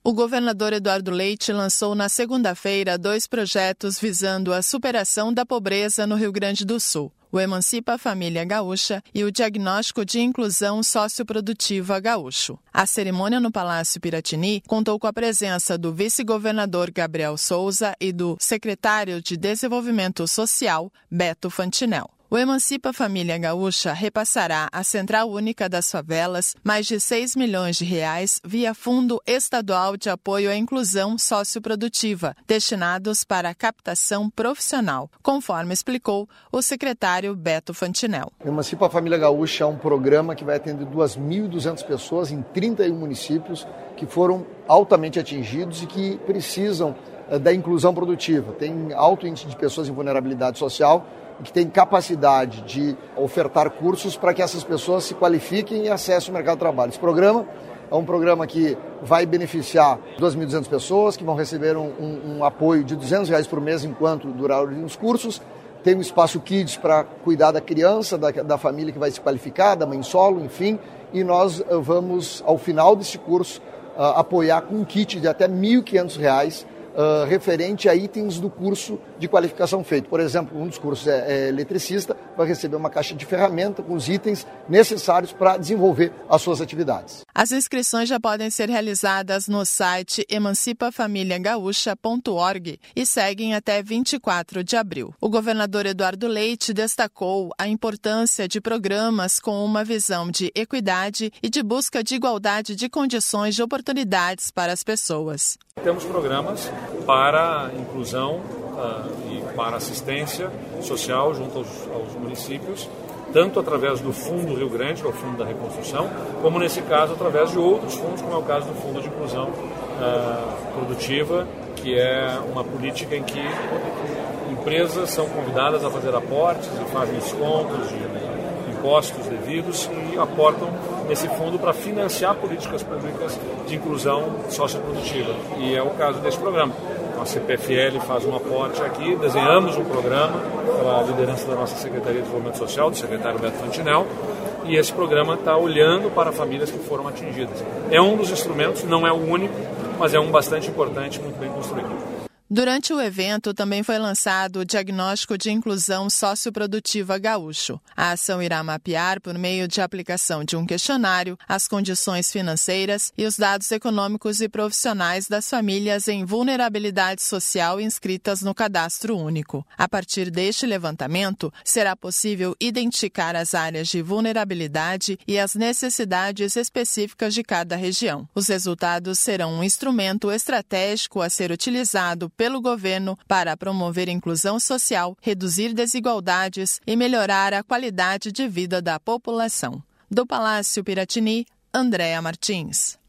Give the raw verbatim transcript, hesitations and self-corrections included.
O governador Eduardo Leite lançou na segunda-feira dois projetos visando a superação da pobreza no Rio Grande do Sul: o Emancipa a Família Gaúcha e o Diagnóstico de Inclusão Socioprodutiva Gaúcho. A cerimônia no Palácio Piratini contou com a presença do vice-governador Gabriel Souza e do secretário de Desenvolvimento Social, Beto Fantinel. O Emancipa a Família Gaúcha repassará à Central Única das Favelas mais de seis milhões de reais via Fundo Estadual de Apoio à Inclusão Socioprodutiva, destinados para a captação profissional, conforme explicou o secretário Beto Fantinel. O Emancipa a Família Gaúcha é um programa que vai atender duas mil e duzentas pessoas em trinta e um municípios que foram altamente atingidos e que precisam da inclusão produtiva. Tem alto índice de pessoas em vulnerabilidade social e que tem capacidade de ofertar cursos para que essas pessoas se qualifiquem e acessem o mercado de trabalho. Esse programa é um programa que vai beneficiar duas mil e duzentas pessoas, que vão receber um, um, um apoio de duzentos reais por mês enquanto durarem os cursos. Tem um espaço Kids para cuidar da criança, da, da família que vai se qualificar, da mãe solo, enfim. E nós vamos, ao final desse curso, uh, apoiar com um kit de até mil e quinhentos reais Uh, referente a itens do curso de qualificação feito. Por exemplo, um dos cursos é, é eletricista, vai receber uma caixa de ferramenta com os itens necessários para desenvolver as suas atividades. As inscrições já podem ser realizadas no site emancipa família gaúcha ponto org e seguem até vinte e quatro de abril. O governador Eduardo Leite destacou a importância de programas com uma visão de equidade e de busca de igualdade de condições de oportunidades para as pessoas. Temos programas para a inclusão uh, e para assistência social junto aos, aos municípios, tanto através do Fundo Rio Grande, que é o Fundo da Reconstrução, como nesse caso através de outros fundos, como é o caso do Fundo de Inclusão uh, Produtiva, que é uma política em que empresas são convidadas a fazer aportes e fazem descontos de impostos devidos e aportam nesse fundo para financiar políticas públicas de inclusão socioprodutiva. E é o caso desse programa. A C P F L faz um aporte aqui, desenhamos um programa pela liderança da nossa Secretaria de Desenvolvimento Social, do secretário Beto Fantinel, e esse programa está olhando para famílias que foram atingidas. É um dos instrumentos, não é o único, mas é um bastante importante, muito bem construído. Durante o evento, também foi lançado o Diagnóstico de Inclusão Socioprodutiva Gaúcho. A ação irá mapear, por meio de aplicação de um questionário, as condições financeiras e os dados econômicos e profissionais das famílias em vulnerabilidade social inscritas no Cadastro Único. A partir deste levantamento, será possível identificar as áreas de vulnerabilidade e as necessidades específicas de cada região. Os resultados serão um instrumento estratégico a ser utilizado pelo governo para promover inclusão social, reduzir desigualdades e melhorar a qualidade de vida da população. Do Palácio Piratini, Andréa Martins.